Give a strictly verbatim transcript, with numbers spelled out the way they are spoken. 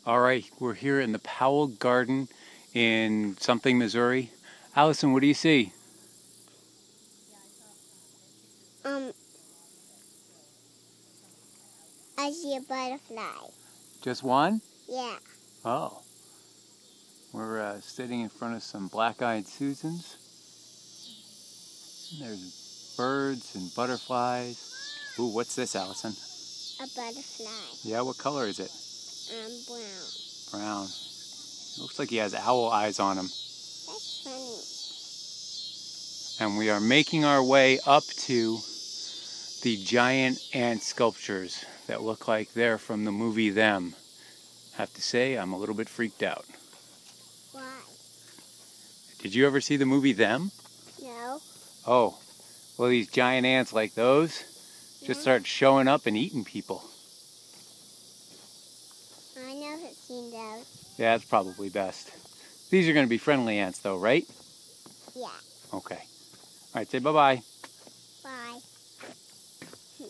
All right, we're here in the Powell Garden in something, Missouri. Allison, what do you see? Um, I see a butterfly. Just one? Yeah. Oh. We're uh, sitting in front of some black-eyed Susans. There's birds and butterflies. Ooh, what's this, Allison? A butterfly. Yeah, what color is it? Um, brown. Brown. It looks like he has owl eyes on him. That's funny. And we are making our way up to the giant ant sculptures that look like they're from the movie Them. Have to say, I'm a little bit freaked out. Why? Did you ever see the movie Them? No. Oh, well, these giant ants like those just Yeah. start showing up and eating people. I never seen those. Yeah, that's probably best. These are going to be friendly ants though, right? Yeah. Okay. All right, say bye-bye.